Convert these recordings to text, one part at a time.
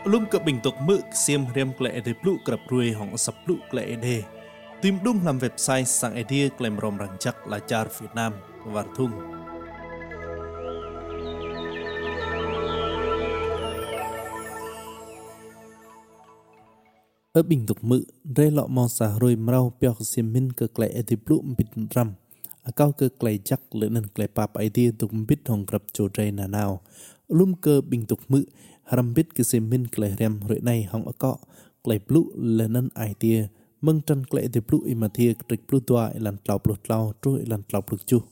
Lum ke bình tục mự xiêm riêng klệ đề blu krap ruồi hỏng sập blu klệ đề. Tìm đúng làm website sang idea klem rom răng chắc là char Việt Nam và thung. Ở bình tục mự, rê lọ mò xà rồi mrau piao xiêm min ke klệ đề blu bít ram. Akau ke klệ chắc lưỡng nên klệ pap idea tục bít hong krap cho rê nà nào. Lum ke bình tục mự haram bít ke xiêm min klệ rem rồi này hong akọ klệ blu lưỡng nên idea. Mâng trân klệ đề blu ima thia trịch blu toa ilan tlau blu tlau trôi ilan tlau blu chu.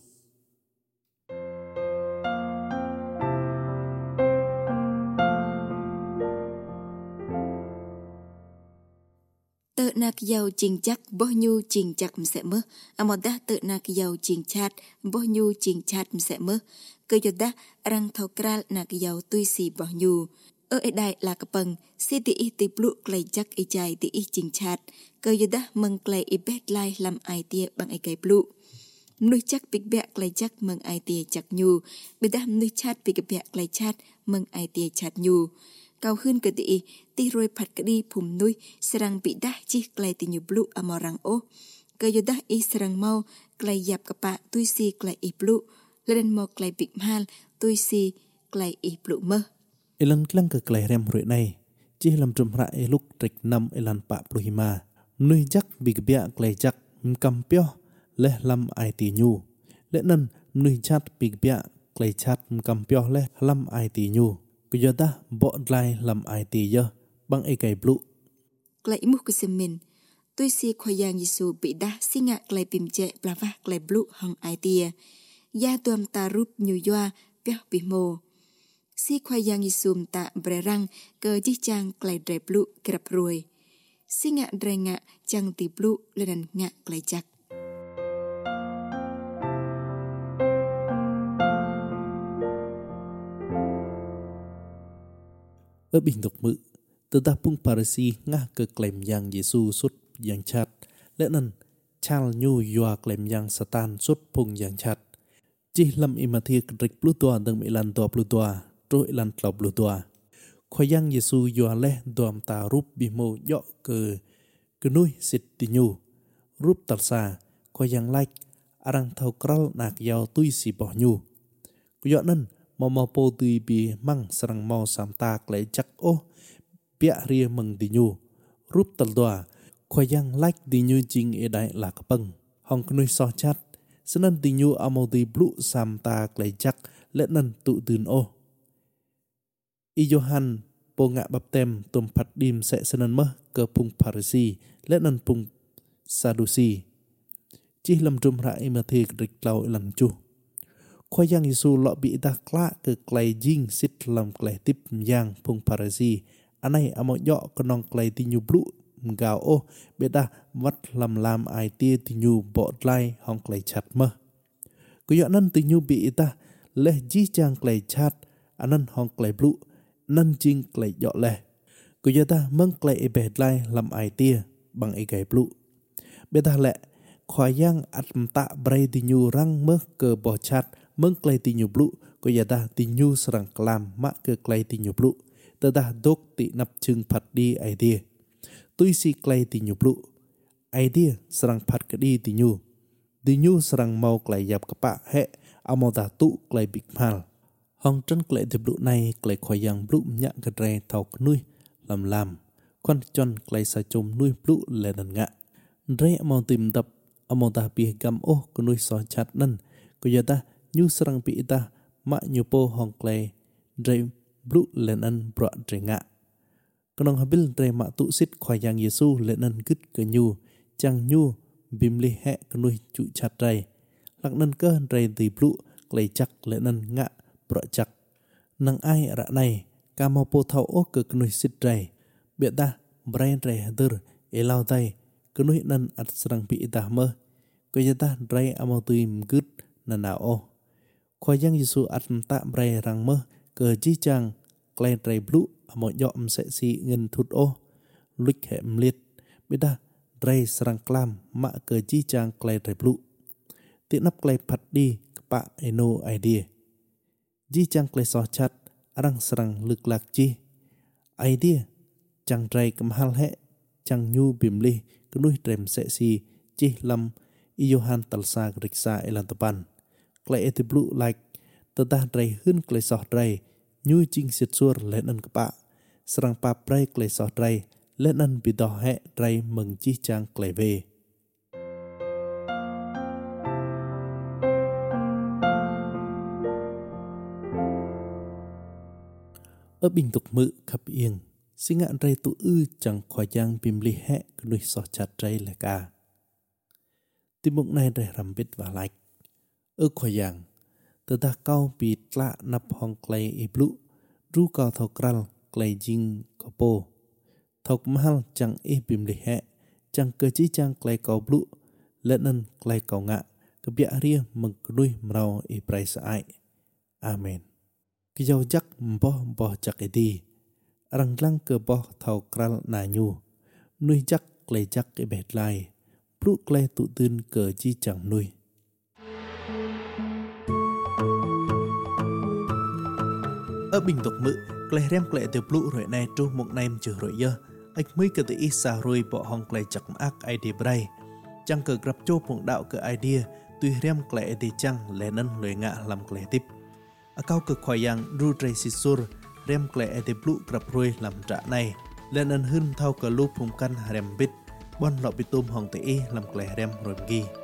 Tự nạc giàu trình chắc bó nhu trình chắc sẽ mơ. Amon đá tự nạc giàu trình chát bó nhu trình chát sẽ mơ. Cơ dột đá răng thâu kral nạc giàu tui xì bó nhu. Ở ấy đại là cái bằng si ti y ti blu klei chắc y chai ti y trình chát. Cơ dột đá mừng klei y bét lai làm ai tia bằng ai cây blu. Nuôi chắc big bẹ klei chắc mừng ai tia chắc nhu. Bị đá nuôi chát big bẹ klei chát mừng ai tia chát nhu. Kau hơn ke ti roi pat ke di phum nui serang bị dah chi klei ti nyu blu amorang o ke yo dah i serang mau klei yap ka pa tui si klei i blu lên mo klei big mal tui si klei i blu mơ Ilang klang ke klei rem roi này chi lam trum ra e luk trik nam ilan pa pluhima nui jak big bia klei jak mkam pyo le lam ai ti nyu le nan nui chat big bia klei chat mkam pyo le lam ai ti nyu Kuya ta bo lai lam ai ti yo bang e kai blu. Klei mu kusemin tui si khoyang Yesu bị dah singa klei pimche plava klei blu hong ai tia ya tuam ta rup nyu yoa pyo bimo si khoyang Yesu ta brerang ke ji chang klei dre blu krap ruồi singa dre nga chang ti blu lên nga klei chak. Ở bình tục mự, từ ta pung parisi ngah ke klaim yang Yesu sut yang chat, lẽ nan chal nhu yoa klaim yang satan sut pung yang chat. Chỉ lam imathia krik plutoa dang ilan toa plutoa, tro ilan tlau plutoa. Khoa yang Yesu yoa leh doam ta rup bimo yo ke nui sit ti nhu, rup talsa, khoa yang like, arang thau kral nak yao tui si boh nhu. Kuyo nan mama po tui bi mang sarang mau samta klei chắc o bia ria mừng di nhu rup tal doa khoyang like di nhu jing e dai la kapang hong knui so chat senan di nhu amo di blu samta klei chắc le nan tu tun o i Johan po nga baptem tum phat dim se senan mah ke pung parisi le nan pung sadusi chi lam drum ra imathi rik lau lan chu Khoa yang Yesu lọ bị ta kla ke klei jing sit lam klei tip yang pung parasi anai amo yo konong klei ti nyu blu mgao o beda wat lam ai tia ti nyu bo lai hong klei chat mơ ku yo nan ti nyu bị ta le ji chang klei chat anan hong klei blu nan jing klei yo le ku yo ta mang klei e be lai lam ai tia bằng e gai blu beda le khoa yang atmta brai ti nyu rang mơ ke bo chat meng klei ti nyu blu ko yada ti nyu serang klam ma ke klei ti nyu blu tada dok ti nap chung phat di idea tui si klei ti nyu blu idea serang phat ke di nyu serang mau klei yap kapa he amoda tu klei big mal hong chân klei ti blu này klei khoyang blu nya ke dre thau knui lam kon chon klei sa chum nui blu le nan nga dre mau tim tap amoda pi gam o knui so chat nan ko yada nhu serang pi ita ma nyu po hong klei dre blu len an bra dre nga konong habil dre ma tu sit khoyang Yesu len an git ke nyu chang nyu bimli he knui chu chat dre lak nan ke dre ti blu klei chak len an nga bra chak nang ai ra này ka mo po thau o ke knui sit dre bia ta brain dre dur elau tai knui nan at serang pi ita mơ ko yata dre amo tuim git na na o Khoa yang Yesu atmta brai rang mơ ke ji chang klei dre blu amo yo se si ngin thut o luik he mlit bida dre serang klam ma ke ji chang klei dre blu ti nap klei phat di pa eno idea ji chang klei so chat arang serang luk lak chi idea chẳng trai cầm hal hẹ chẳng nhu bìm li cứ nuôi trem sẽ si chi lâm Johan talsa riksa elantapan klei etiblu like tetah trai hun klei soh trai nhu ching sit sur lenan kapa serang pa prai klei soh trai lenan bidoh hẹ trai mừng chi chang klei ve ở bình tục mự khắp yên sinh ngạn trai tụ ư chẳng khỏi giang bìm li hẹ cứ nuôi soh chặt trai là ca tim mộng này trai rằm bít và like ở khỏi giang từ ta cao bị lạ nắp hong clay e blue ru cao thau kral clay jing kopo thau mahal chẳng e bìm li hẹ chẳng cơ chí chẳng clay cao blue lẫn clay cao ngạ cái bịa ria mừng nuôi mrau e price ai amen cái dấu chắc bỏ chắc cái đi răng lăng cơ bỏ thau kral na nhu nuôi chắc clay chắc cái bẹt lai blue clay tụ tin cơ chí chẳng nuôi ở bình tục mự clay rem clay từ blue rồi này tru một nem chữ rồi giờ anh mới cơ tự ít xa rồi bỏ hong clay chắc ác idea bray chẳng cơ gặp chô một đạo cơ idea tuy rem clay thì chẳng lẽ nân lời ngạ làm clay tiếp ở cao cực khoai yang ru tray sisur rem clay thì blue gặp rồi làm trả này lên nân hưng thao cơ lu phùng căn rem bít bon lọ bị tôm hong tự làm clay rem rồi ghi